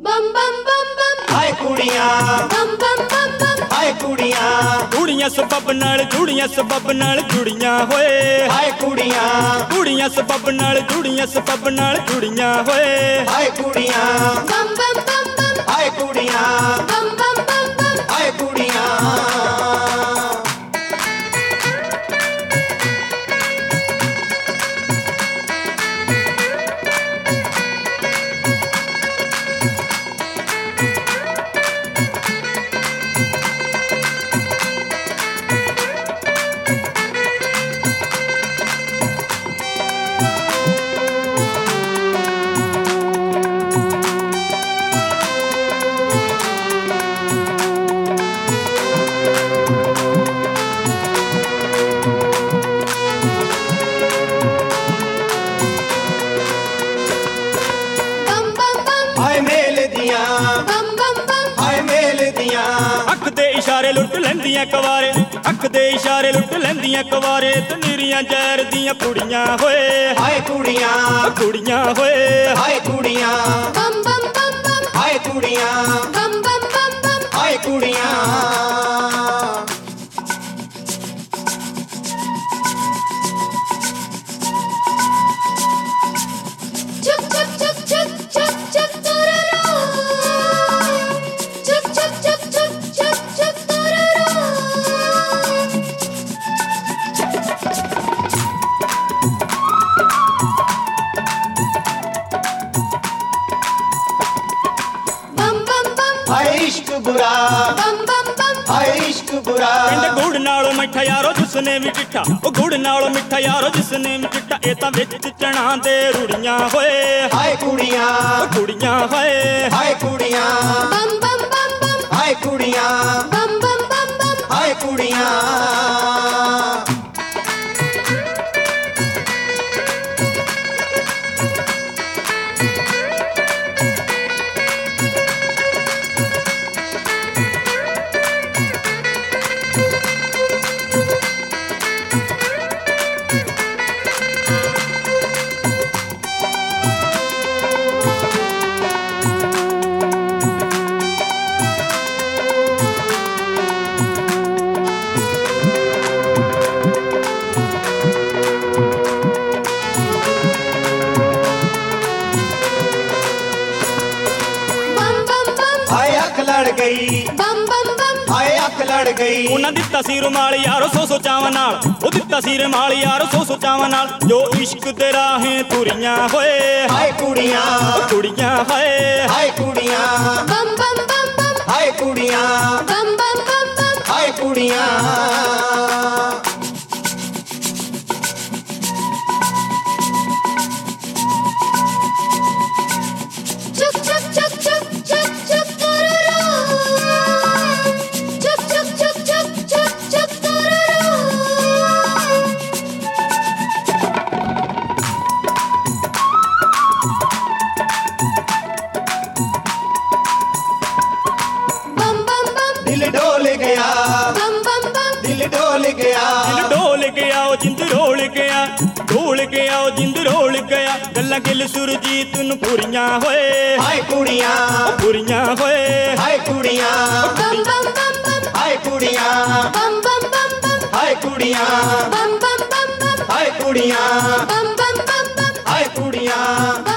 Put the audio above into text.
बम बम बम बम हाय कुड़ियां बम बम बम बम हाय कुड़ियां कुड़ियां सबब नाल जुड़ियां सबब नाल जुड़ियां होए हाय कुड़ियां कुड़ियां सबब नाल जुड़ियां होए हाय कुड़ियां बम बम बम बम हाय कुड़ियां बम बम बम बम हाय कुड़ियां बम बम बम हाय मेल दियां बम बम बम हाय मेल दियां अख दे इशारे लुट लैंदियां कवारे अख दे इशारे लुट लैंदियां कवारे ते निरियां जैर दियां कुड़ियां होए हाय कुड़ियां होए हाय कुड़ियां बम बम बम बम हाय कुड़ियां बम बम बम बम हाय कुड़ियां चुप चुप चुप चुप चुप चुप तुररो चुप चुप चुप चुप चुप चुप तुररो बम बम बम हाय इश्क बुरा बम बम बम हाय इश्क बुरा ਕਹਿੰਦੇ ਗੁੜ ਨਾਲੋਂ ਮਿੱਠਾ ਯਾਰੋ ਜਿਸਨੇ ਵੀ ਚਿੱਠਾ ਉਹ ਗੁੜ ਨਾਲੋਂ ਮਿੱਠਾ ਯਾਰੋ ਜਿਸਨੇ ਵੀ ਚਿੱਠਾ ਇਹ ਤਾਂ ਵਿੱਚ ਚਣਾ ਦੇ ਰੁੜੀਆਂ ਹੋਏ हाय कुड़ियां ਕੁੜੀਆਂ ਹੋਏ हाय कुड़ियां बम बम बम बम हाय कुड़ियां बम बम बम बम हाय कुड़ियां बम बम बम हाय अख लड़ गई बम बम बम हाय अख लड़ गई ਉਹਨਾਂ ਦਿੱਤਾ ਸੀ ਰੁਮਾਲ ਯਾਰੋ ਸੋ ਚਾਵਾਂ ਨਾਲ ਉਹ ਦਿੱਤਾ ਸੀ ਰੁਮਾਲ ਯਾਰੋ ਸੋ ਚਾਵਾਂ ਨਾਲ ਜੋ ਇਸ਼ਕ ਦੇ ਰਾਹੇ ਤੁਰੀਆਂ ਹੋਏ हाय कुड़ियां ਕੁੜੀਆਂ ਹੋਏ हाय कुड़ियां बम बम बम बम हाय कुड़ियां बम बम बम बम हाय कुड़ियां चुप चुप चुप चुप चुप चुप तुररो चुप चुप चुप चुप चुप चुप तुररो बम बम बम दिल डोल गया बम बम बम दिल डोल गया ਦਿਲ ਡੋਲ ਗਿਆ ਉਹ ਜਿੰਦ ਰੋਲ ਗਿਆ ਉਹ ਜਿੰਦ ਰੋਲ ਗਿਆ ਗੱਲਾਂ ਗਿਲ ਸੁਰਜੀਤ ਨੂੰ ਪੂਰੀਆਂ ਹੋਏ हाय कुड़ियां ਪੂਰੀਆਂ ਹੋਏ हाय कुड़ियां बम बम बम बम हाय कुड़ियां बम बम बम बम हाय कुड़ियां बम बम बम बम हाय कुड़ियां बम बम बम बम हाय कुड़ियां